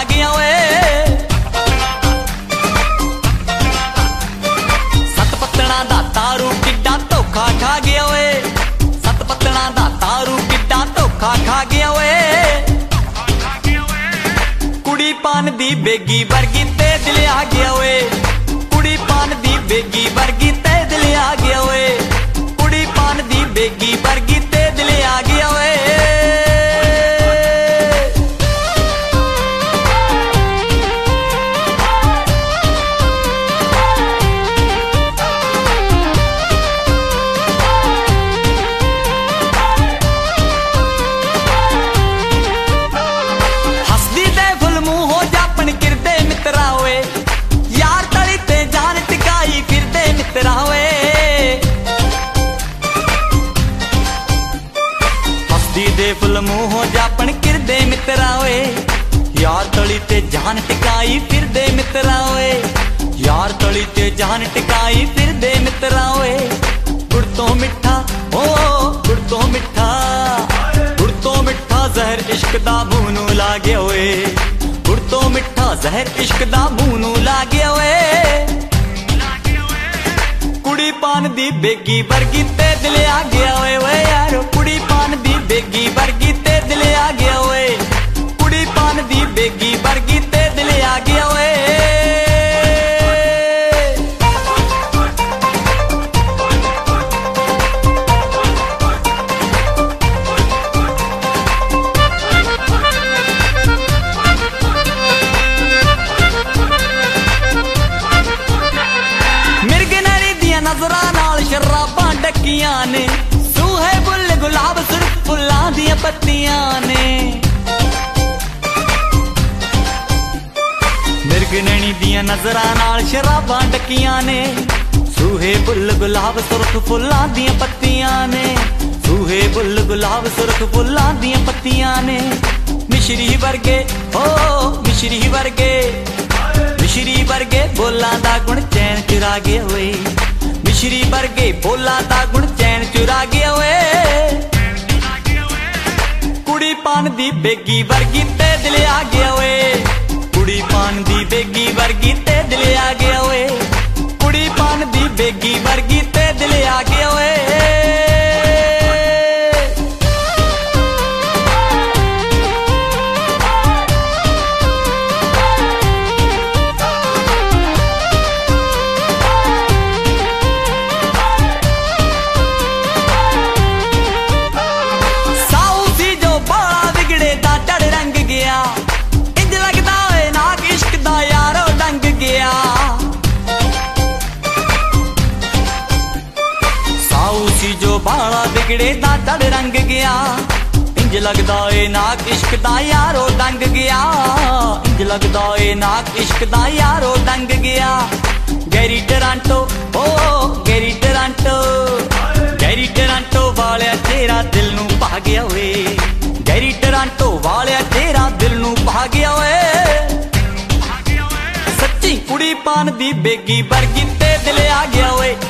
गया ओए। सत पत्तणा दा तारू किड्डा धोखा खा गया ओए। सत पत्तणा दा तारू किड्डा धोखा खा गया ओए। कुड़ी पान दी बेगी वर्गी ते दिल आ गया ओए। कुड़ी पान दी बेगी वर्गी ते दिल आ गया ओए। कुड़ी पान दी बेगी वर्गी ते दिल आ गया ओए। हसदी दे फुल मुंह हो जापन किरदे मित्रा ओए। यार तली ते जान टिकाई फिरदे मित्रा ओए। हसदी दे फुल मुंह हो जापन किरदे मित्रा ओए। यार तली ते जान टिकाई फिरदे मित्रा ओए। यार तली ते जान टिकाई फिरदे मित्रा ओए। गुड़ तो मिठा ओ गुड़ तो मिठा, गुड़ तो मिठा जहर इश्क दा मूंह नूं ला गया ओए। गुड़ तो मिठा जहर इश्क दा मूंह नूं ला गया ओए। कुड़ी पान दी बेगी वर्गी ते दिल आ गया ओए। ओए यारो कुड़ी पान दी बेगी वर्गी ते दिल आ गया ओए। कुड़ी पान दी बेगी वर्गी ते दिल आ गया ओए। नजरां नाल शराबां डकियां ने। सूहे बुल गुलाब सुर्ख फुल्लां दियां पत्तियां ने। मिर्गनैनी दियां नजरां नाल शराबां डकियां ने। सूहे बुल गुलाब सुर्ख फुल्लां दियां पत्तियां ने। सूहे बुल गुलाब सुर्ख फुल्लां दियां पत्तियां ने। मिश्री वर्गे ओ मिश्री वर्गे, मिश्री वर्गे बोलां दा गुण चैन चुरा गया ओए। मिश्री वर्गे बोला दा गुण चैन चुरा गया ओए। कुड़ी पान दी बेगी वर्गी ते दिल आ गया ओए। कुड़ी पान दी बेगी वर्गी ते दिल आ गया ओए। कुड़ी पान दी बेगी वर्गी ते दिल आ गया ओए। बाला बिगड़े दा चढ़ रंग गया। इंज लगदा ए नाक इश्क दा यारो डंग गया। इंज लगदा ए नाक इश्क दा यारो डंग गया। गैरी टरांटो ओ गैरी टरांटो, गैरी टरांटो वालिया तेरा दिल नूं पा गया ओए। गैरी टरांटो वालिया तेरा दिल नूं पा गया ओए। सच्ची कुड़ी पान दी बेगी वर्गी ते दिल आ गया ओए।